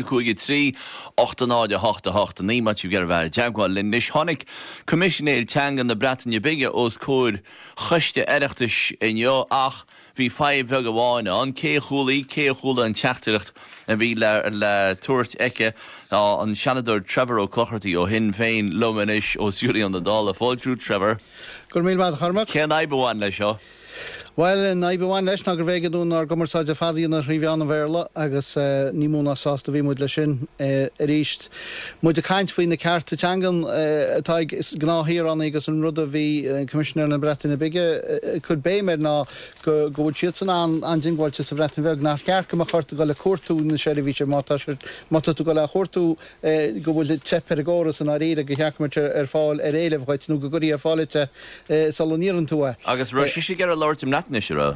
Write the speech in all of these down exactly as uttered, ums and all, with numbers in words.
chuige chuige trí ochta náide hochta hochta ní mat gur bhar deagháil lin nis tháinig commissionéir teangan na Breataine Bige os cóir chuiste eireachtas inniu ach bhí five bheg amháine an cé chúlaí cé chúla an teachtaíocht a bhí le le tuairt eice an seanadóir Trevor ó Clochartaí ó hin féin lomanis ó siúlaí an na dála fáiltrú Trevor. Gur míl maith Harmach. Cén aibhháin lei seo? Well, in Ibewan leis na gur bhéige dún ar gomarsáid a fadaí na Riviana Verla agus ní múna sásta bhí muid le sin a ríist. Muid a caint faoin na cearta teangan atá gnáthíar an agus an rud a bhí commissioner na Breataine Bige chud béimir ná go bhfuil siad an an dingháilte sa Breataine Bige nach ceart go chuirta go le cuatú na séirí sé mata tú go le chuirtú go bhfuil tepegóras an áréide go cheachmarte ar fáil ar éileh chuid nó go gurí ar fáilite salóníran tú. Agus ru si gar a láirtim natnisire.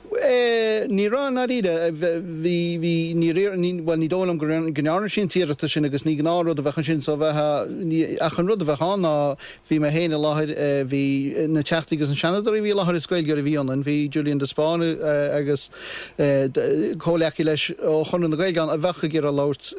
Ní rá na ide hí ní bhil ní dólam gnáir sin tíireta sin agus ní gnáród a bheitchan sin so bheit achan rud a bheitán ná bhí me héna láthir bhí na teachtaígus an seanadirí bhí láthir scoil gur a bhíonan bhí Julian de Spáin agus cóleachí leis ó chunan na gailgan a bhecha gur a láirt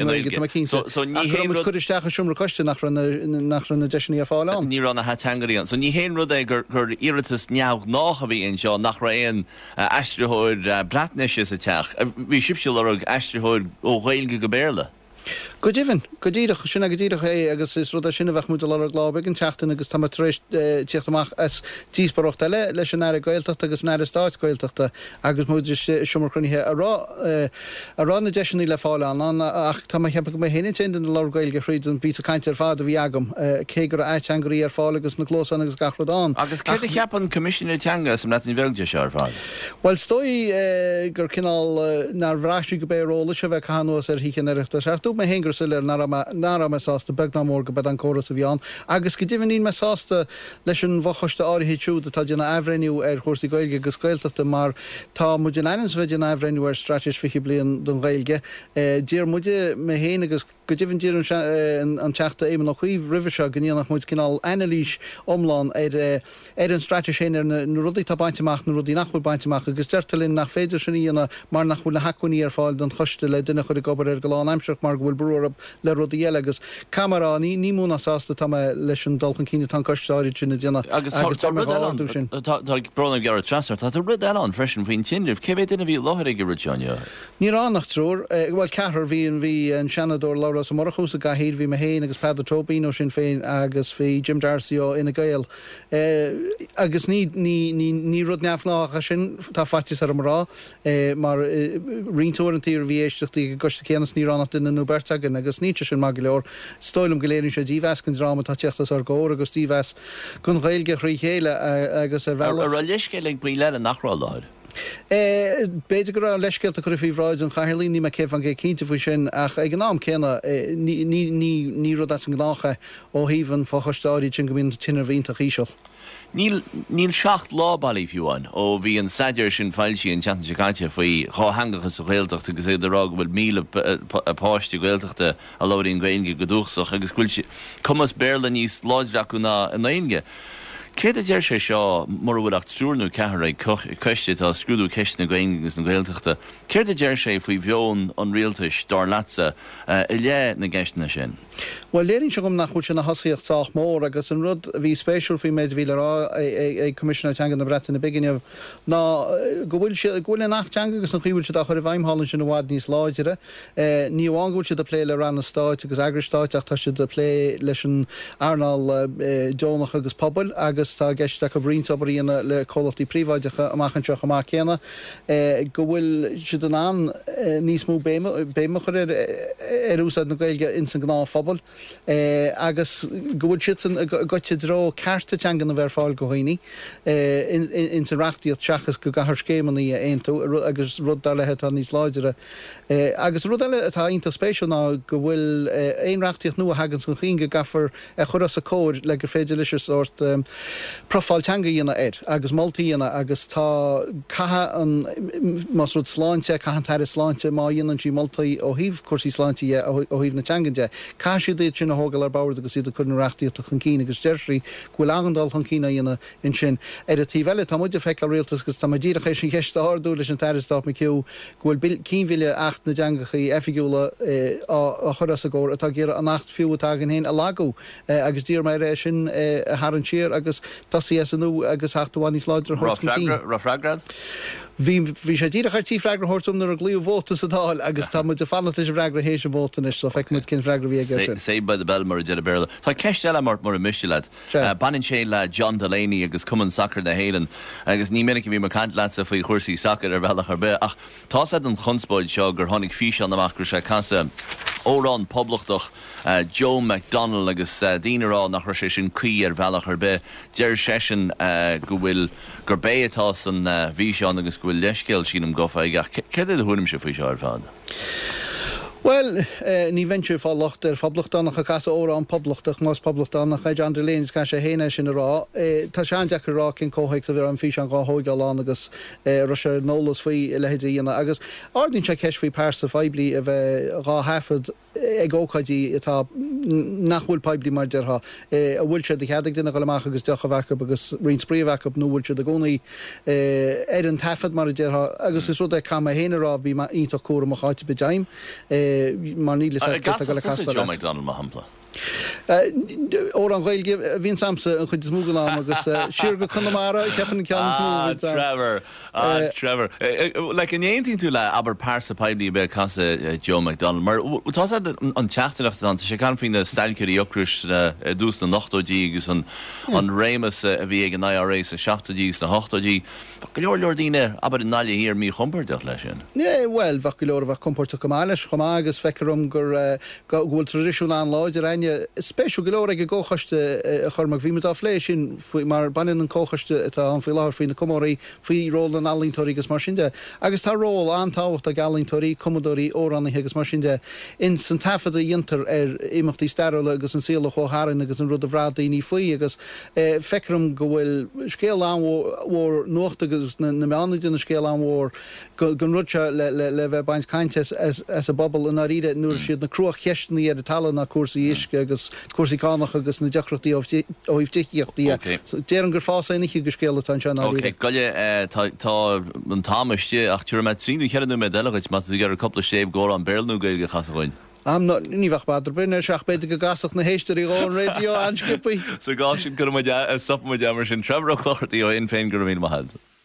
chuiristeach siúmra coiste nach na deisinaí a fáil an. Ní ranna hatangarí an. So ní héon rud é gur gur iritas neamh nach a bhí in seo nach ra éon Astrahoid Breataine is a teach. Bhí sibse lerug Astrahoid ó Ghaeilge go béirle. Go díhann, go díadach sinna go díadach é agus is rud a sinna bheith múta le gláb an teachtain agus tá éis tíochtach as tíosbarocht eile leis an air gailteachta agus an air stáit gailteachta agus múidir siomar chunithe ará ará na deisinaí le fáil an ach tá cheappa go mé héine tin den le gailge chríd an bí a caiinte ar fád a bhí agam cé gur éiteangarí ar fáil agus na glósan agus gachrodán. Agus cé a cheapan commissioner teanga sem na bhilge se ar fád? Well stoi gur cinál nar bhráistí go béróla se bheith chaúas ar híchan aireachta seachtú me hengur silir nára me sásta begna mór go bed an choras a bhíán agus go dtíhanín me sásta leis an bhachoiste áirithe siúd atá déna ehreiniú ar chósaí gailge go scoilteachta mar tá muid an einans bheith an ehreiniú ar strateis fiche blian don gailge dír muide me héin agus go dtíhann dír an teachta éman nach chuomh rih se gníanach muid cinál einalís omláin ar ar an strateis héin ar na rudaí tá bainteach na rudí nachhfuil bainteach agus deirtalinn nach féidir sin íana mar nachhfuil na hacuní ar fáil don chuiste le duine chuir gobar ar goláin aimseach mar bhfuil brúr le rudí eile agus camera ní ní múna sásta tá leis an dulchan cíine tan coisteáid sinna déana agus tá brona gar transfer tá rid an freisin faoin tindirh cé duine bhí láthir go ruteine. Ní rán nach trúr bhfuil cethir bhí an bhí an seanador Laura sa marchús a gahéad bhí me héin agus Pedro Tobino sin féin agus bhí Jim Darcy ó ina gail agus ní ní ní rud neamhnácha sin tá fatis ar amrá mar riontóir an tíir bhí éisteachtaí go goiste céanas ní ránach duine nó bertagan agus níte sin mag leor stoilm goléirn sé díhes gon ráma tá teachtas ar ggóir agus díhes gon ghailge chrí chéile agus ar bhela. Ar a leiscéile brí leile nachrá láir. Beidir go leisceilt a chuí bhráid an chairlín ní me céh an gé cínta faoi sin ach ag an nám céna ní rud an gnácha ó híhann fáchastáí sin go mín tinnar bhíntaach íseil. Níl seacht lábal fiúin ó bhí an saidir sin feilsí an tean seáte faoi chá hangachas a ghilteachta agus é dorá bhfuil míle apáistí ghilteachta a láirín gainge go dúchsach agus cuiil cumas béla níos láidreachúna an aonge. Cé a deir sé seo mar bhfuil ach trúrnú cethir coiste tá scrúdú ceist na gainge agus na ghilteachta. Cé a deir sé faoi bheon an rialtais dar lása i lé na gceistena sin. Well léirn se gom nach chuid sin na hosaíocht sách mór agus an rud bhí spéisiúil faoi méid bhíle rá é commissioner teanga na Breataine Bige ná go bhfuil gohfuil nach teanga agus an chuúil se chuir bhaimhallann sin bhád níos láidere ní bhágúil se de plé le ran na stáit agus agristáit ach tá se de plé leis an airnal dónach agus pobl agus tá gceiste go bríontabaríonna le cholatí príomhaidecha amachchanseach amach chéna go bhfuil si den an níos mú béime chuir ar úsáid na gailge in san gná fphobal agus go bhfuil siad goite dró cearta teangan na bhar fáil go haoine in sa reachtaíocht teachas go gahar scémaní aontu agus rud dar lethe tá níos láidere agus rud eile atá ionta spéisiúil ná go bhfuil éon reachtaíocht nua hagann go chin go gafar a chur as a cóir le gur féidir leis ort profáilteanga dhéana air, agus moltaí dhéana agus tá catha an mas rud sláinte, cathan tair sláinte má dhéanaan sí moltaí ó híomh cuasaí sláinte ó híomh na teangaide. Cá siad éiad sin na hógal ar báir agus iad chun reachtaíocht a chun cín agus deirsií gohfuil agandal chun cína dhéana in sin. Ar a tí bheile tá muidir feic a réaltas agus tá díra éis sin cheiste ardú leis an tairistá me ciú gohfuil címhile acht na deangachaí efigúla a churas a ggóir atá ggéar an acht fiú atágan héin a lagú agus dír mar éis sin a haran tír agus tasí as anú agus achtaháin sláidir Rafragrad? Bhí sé díra chartí freigra hortum ar a glíú bótas atáil agus tá muid a fanna is freigra hééis an bótanis so feic muid cin freigra bhí aige. Sé ba de bell mar a de béle. Tá ceist eile mar mar a misisiad. Banin sé le John Delaney agus cuman sacr na héan agus ní minic bhí mar cant le a faoi chuirsaí sacr ar bhealach ar be. Ach tá an chunspóid seo gur tháinig fí an amachgur sé casa órán poblachach Joe McDonnell agus dínará nach sé sin cuí ar bhealach ar be. Deir sé sin go bhfuil gur bé atá san bhí seán agus bhfuil leiscéil sínam gofa ag céad a thunim se faoi seo ar fád. Well, uh, ní venture fá locht ar fablachtánach a casa óra an poblachtach más poblachtánach a John Delaney cá sé héine sin rá. Uh, tá sean deach rá cin cóhaig sa bhir an fí an gáthóig an agus uh, ru sé nólas faoi lehéidir dhéana agus ardín sé ceis faoi páirsa feibli a bheith rá hafad ag ócaidí atá nachhfuil peibli mar deartha. Uh, a bhfuil sé de cheadig duna go leach agus deach a bhacab agus rin spríomhhacab nó bhfuil sé de gcónaí uh, ar an tafad mar a deartha agus is rud é cam a héine rá bhí ítach cuara mo cháite bedaim. Mar níle sé Joe McDonnell má hampla. Ó an bhil hín samsa an chuid smúgan am agus siúr go chunamara ceapan cean smúgan. Trevor, Trevor. Le an éontín tú le aber páirsa peibli be casa Joe McDonnell. Mar tá an teachtaach an sé can fin na stailcurí ocrúis dús na nachtodí agus an rémas a bhí ag an I R A sa seachtodí na hochtodí. Go leor leor díine aber in náile hir mí chomperdeach leis sin. Né, well, bhac go leor bh compórta go máiles chomá agus feicerum gur bhfuil tradiisiún an láidir aine spéisiú go leor ag ggóchaiste chumach bhí á lééis sin mar banin an cóchaiste atá an fao láthir faoin na commóí faoi ról an alíntóirí agus mar sinnde. Agus tá ról antáhacht a galíntóirí commodóí óránna agus mar sinnde in san tafad a diontar ar imachtaí stairla agus an síla chóthrin agus an rud a bhrád daoine faoi agus feicerum go bhfuil scéal anhór nuachta agus na meánid in na scéal anhór gon rudse le bheith baint cainte as a bobbal in áíide nuair siad na cruach cheistnaí ar a talan na cuasaí isce agus cuasaí cánach agus na deachreachtaí ó híomhtííochttaí. Déan gur fása inniche go scéala tá se áíide. Gaile tá an táiste ach tuair me tríú cheanú me delegaid mas gur a coppla séb gó an Beirlnú gail go chasáin. Am ní bhah bad bune seach beidir go gasach na héisteí gáin radio anskipaí. Sa gá sin gur stop mu deamar sin Trevor chlochirtaí ó in féin gur mí mahad.